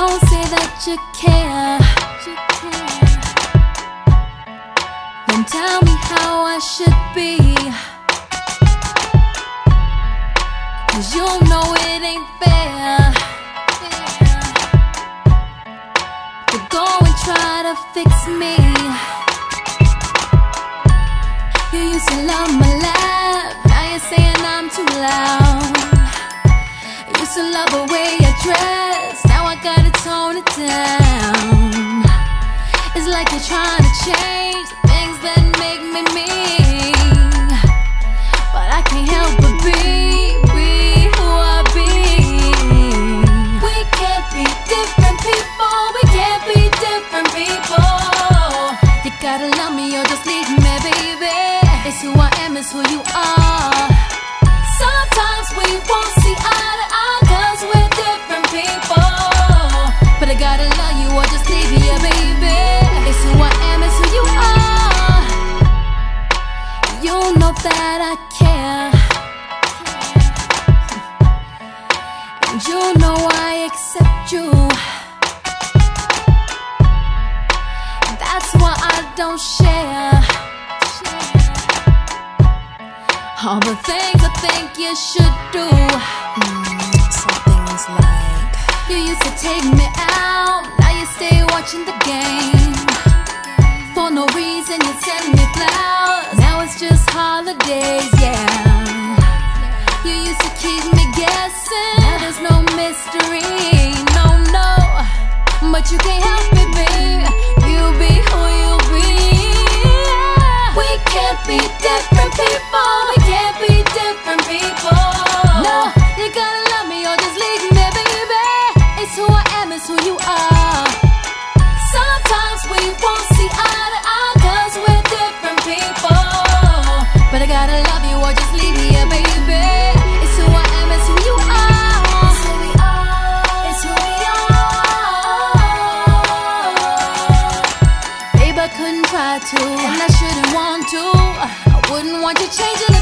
Don't say that you care. Then tell me how I should be, 'cause you know it ain't fair to go and try to fix me. You used to love my laugh, now you're saying I'm too loud. You used to love the way I dress, now I gotta tone it down. It's like you're trying to change the things that make me me, but I can't help but be who I be. We can't be different people, we can't be different people. You gotta love me or just leave me, baby. It's who I am, it's who you are. Sometimes we won't see eye to eye 'cause we're different people, but I gotta love you or just leave you, baby. It's who I am, it's who you are. You know that I care, and you know I accept you. That's why I don't share all the things I think you should do. Some things like, You used to take me out, now you stay watching the game. For no reason you send me flowers, now it's just holidays, yeah. You used to keep me guessing, now there's no mystery, no, no. But you can't help it, babe, you be who you be. We can't be different people, we can't be different people. No, you gotta love me or just leave me, baby. It's who I am, it's who you are. Sometimes we won't see eye to eye 'cause we're different people, but I gotta love you or just leave me, baby. It's who I am, it's who you are. It's who we are, it's who we are. Babe, I couldn't try to, and I shouldn't want to. I wouldn't want you changing